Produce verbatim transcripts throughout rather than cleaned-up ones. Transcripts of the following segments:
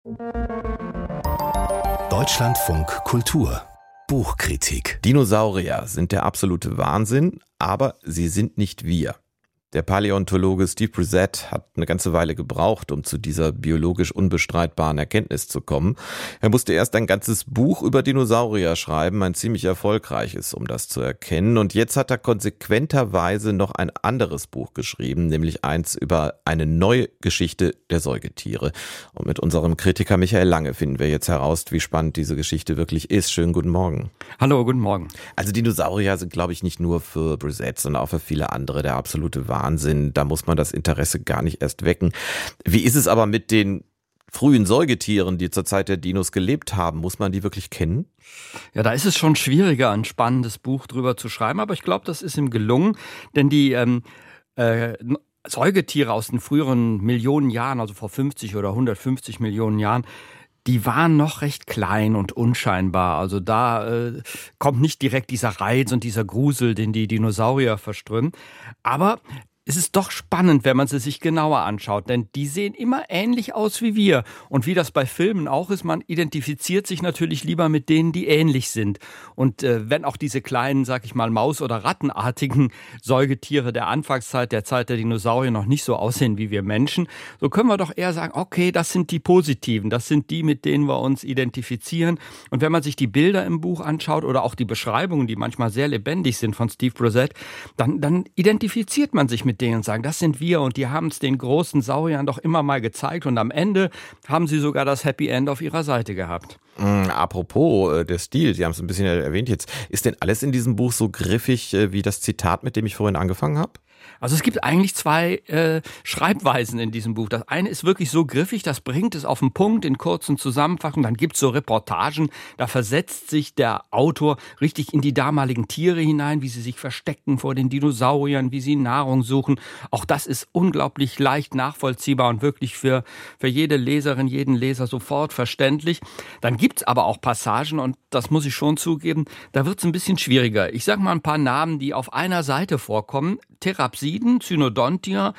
Deutschlandfunk Kultur Buchkritik. Dinosaurier sind der absolute Wahnsinn, aber sie sind nicht wir. Der Paläontologe Steve Brissett hat eine ganze Weile gebraucht, um zu dieser biologisch unbestreitbaren Erkenntnis zu kommen. Er musste erst ein ganzes Buch über Dinosaurier schreiben, ein ziemlich erfolgreiches, um das zu erkennen. Und jetzt hat er konsequenterweise noch ein anderes Buch geschrieben, nämlich eins über eine neue Geschichte der Säugetiere. Und mit unserem Kritiker Michael Lange finden wir jetzt heraus, wie spannend diese Geschichte wirklich ist. Schönen guten Morgen. Hallo, guten Morgen. Also Dinosaurier sind, glaube ich, nicht nur für Brissett, sondern auch für viele andere der absolute Wahnsinn. Wahnsinn, da muss man das Interesse gar nicht erst wecken. Wie ist es aber mit den frühen Säugetieren, die zur Zeit der Dinos gelebt haben? Muss man die wirklich kennen? Ja, da ist es schon schwieriger, ein spannendes Buch drüber zu schreiben, aber ich glaube, das ist ihm gelungen, denn die ähm, äh, Säugetiere aus den früheren Millionen Jahren, also vor fünfzig oder hundertfünfzig Millionen Jahren, die waren noch recht klein und unscheinbar. Also da äh, kommt nicht direkt dieser Reiz und dieser Grusel, den die Dinosaurier verströmen. Aber es ist doch spannend, wenn man sie sich genauer anschaut, denn die sehen immer ähnlich aus wie wir. Und wie das bei Filmen auch ist, man identifiziert sich natürlich lieber mit denen, die ähnlich sind. Und äh, wenn auch diese kleinen, sag ich mal, Maus- oder Rattenartigen Säugetiere der Anfangszeit, der Zeit der Dinosaurier noch nicht so aussehen wie wir Menschen, so können wir doch eher sagen, okay, das sind die Positiven, das sind die, mit denen wir uns identifizieren. Und wenn man sich die Bilder im Buch anschaut oder auch die Beschreibungen, die manchmal sehr lebendig sind von Steve Brissett, dann, dann identifiziert man sich mit denen und sagen, das sind wir und die haben es den großen Sauriern doch immer mal gezeigt und am Ende haben sie sogar das Happy End auf ihrer Seite gehabt. Mm, apropos äh, der Stil, Sie haben es ein bisschen erwähnt jetzt, ist denn alles in diesem Buch so griffig äh, wie das Zitat, mit dem ich vorhin angefangen habe? Also es gibt eigentlich zwei äh, Schreibweisen in diesem Buch. Das eine ist wirklich so griffig, das bringt es auf den Punkt in kurzen Zusammenfassungen. Dann gibt es so Reportagen, da versetzt sich der Autor richtig in die damaligen Tiere hinein, wie sie sich verstecken vor den Dinosauriern, wie sie Nahrung suchen. Auch das ist unglaublich leicht nachvollziehbar und wirklich für, für jede Leserin, jeden Leser sofort verständlich. Dann gibt es aber auch Passagen, und das muss ich schon zugeben, da wird es ein bisschen schwieriger. Ich sage mal ein paar Namen, die auf einer Seite vorkommen. Therapsiden, Cynodontia,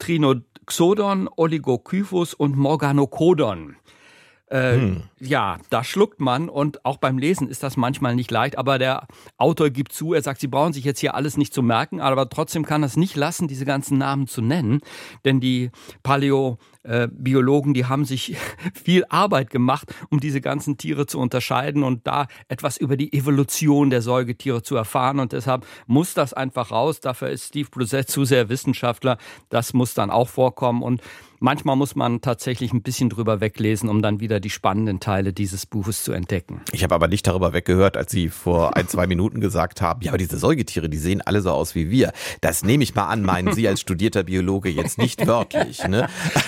Trinoxodon, Oligokyphus und Morganocodon. Äh, hm. Ja, da schluckt man, und auch beim Lesen ist das manchmal nicht leicht, aber der Autor gibt zu, er sagt, Sie brauchen sich jetzt hier alles nicht zu merken, aber trotzdem kann er es nicht lassen, diese ganzen Namen zu nennen, denn die Paläobiologen, die haben sich viel Arbeit gemacht, um diese ganzen Tiere zu unterscheiden und da etwas über die Evolution der Säugetiere zu erfahren, und deshalb muss das einfach raus, dafür ist Steve Brissett zu sehr Wissenschaftler, das muss dann auch vorkommen, und manchmal muss man tatsächlich ein bisschen drüber weglesen, um dann wieder die spannenden Teile dieses Buches zu entdecken. Ich habe aber nicht darüber weggehört, als Sie vor ein, zwei Minuten gesagt haben, ja, aber diese Säugetiere, die sehen alle so aus wie wir. Das nehme ich mal an, meinen Sie als studierter Biologe jetzt nicht wörtlich, ne?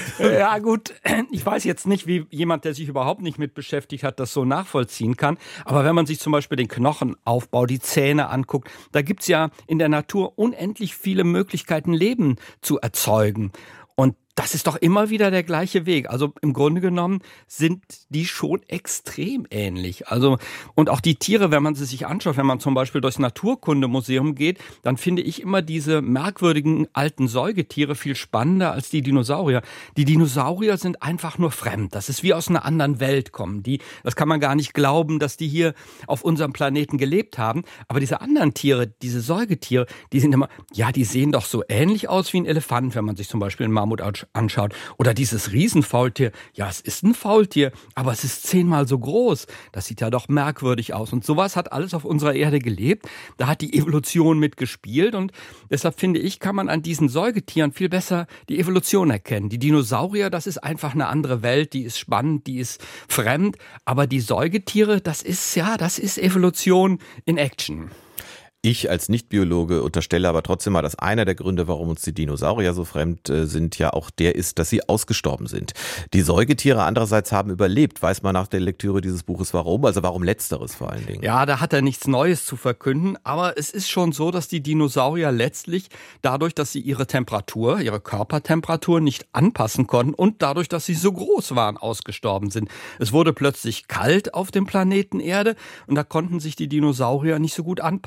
Ja gut, ich weiß jetzt nicht, wie jemand, der sich überhaupt nicht mit beschäftigt hat, das so nachvollziehen kann. Aber wenn man sich zum Beispiel den Knochenaufbau, die Zähne anguckt, da gibt's ja in der Natur unendlich viele Möglichkeiten, Leben zu erzeugen. Und das ist doch immer wieder der gleiche Weg. Also im Grunde genommen sind die schon extrem ähnlich. Also, und auch die Tiere, wenn man sie sich anschaut, wenn man zum Beispiel durchs Naturkundemuseum geht, dann finde ich immer diese merkwürdigen alten Säugetiere viel spannender als die Dinosaurier. Die Dinosaurier sind einfach nur fremd. Das ist wie aus einer anderen Welt kommen. Die, das kann man gar nicht glauben, dass die hier auf unserem Planeten gelebt haben. Aber diese anderen Tiere, diese Säugetiere, die sind immer, ja, die sehen doch so ähnlich aus wie ein Elefant, wenn man sich zum Beispiel einen Mammut anschaut. Oder dieses Riesenfaultier. Ja, es ist ein Faultier, aber es ist zehnmal so groß. Das sieht ja doch merkwürdig aus. Und sowas hat alles auf unserer Erde gelebt. Da hat die Evolution mitgespielt. Und deshalb finde ich, kann man an diesen Säugetieren viel besser die Evolution erkennen. Die Dinosaurier, das ist einfach eine andere Welt. Die ist spannend, die ist fremd. Aber die Säugetiere, das ist, ja, das ist Evolution in Action. Ich als Nicht-Biologe unterstelle aber trotzdem mal, dass einer der Gründe, warum uns die Dinosaurier so fremd äh, sind, ja auch der ist, dass sie ausgestorben sind. Die Säugetiere andererseits haben überlebt. Weiß man nach der Lektüre dieses Buches warum? Also warum Letzteres vor allen Dingen? Ja, da hat er nichts Neues zu verkünden. Aber es ist schon so, dass die Dinosaurier letztlich dadurch, dass sie ihre Temperatur, ihre Körpertemperatur nicht anpassen konnten und dadurch, dass sie so groß waren, ausgestorben sind. Es wurde plötzlich kalt auf dem Planeten Erde und da konnten sich die Dinosaurier nicht so gut anpassen. Und weil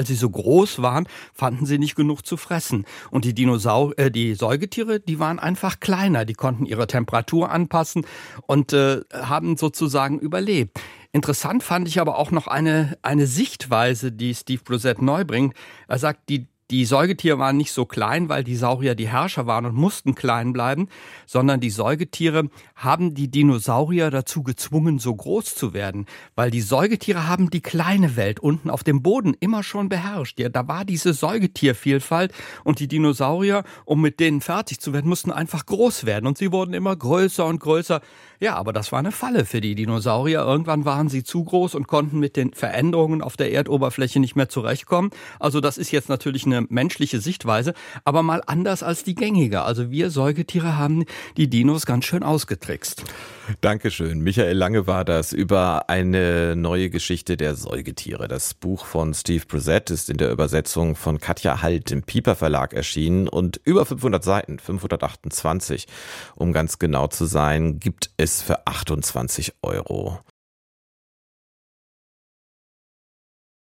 weil sie so groß waren, fanden sie nicht genug zu fressen. Und die Dinosaurier, äh, die Säugetiere, die waren einfach kleiner. Die konnten ihre Temperatur anpassen und äh, haben sozusagen überlebt. Interessant fand ich aber auch noch eine, eine Sichtweise, die Steve Bruzet neu bringt. Er sagt, die Die Säugetiere waren nicht so klein, weil die Saurier die Herrscher waren und mussten klein bleiben, sondern die Säugetiere haben die Dinosaurier dazu gezwungen, so groß zu werden, weil die Säugetiere haben die kleine Welt unten auf dem Boden immer schon beherrscht. Ja, da war diese Säugetiervielfalt und die Dinosaurier, um mit denen fertig zu werden, mussten einfach groß werden und sie wurden immer größer und größer. Ja, aber das war eine Falle für die Dinosaurier. Irgendwann waren sie zu groß und konnten mit den Veränderungen auf der Erdoberfläche nicht mehr zurechtkommen. Also das ist jetzt natürlich eine menschliche Sichtweise, aber mal anders als die gängige. Also wir Säugetiere haben die Dinos ganz schön ausgetrickst. Dankeschön. Michael Lange war das über eine neue Geschichte der Säugetiere. Das Buch von Steve Bruzet ist in der Übersetzung von Katja Halt im Piper Verlag erschienen und über fünfhundert Seiten, fünfhundertachtundzwanzig, um ganz genau zu sein, gibt es für achtundzwanzig Euro.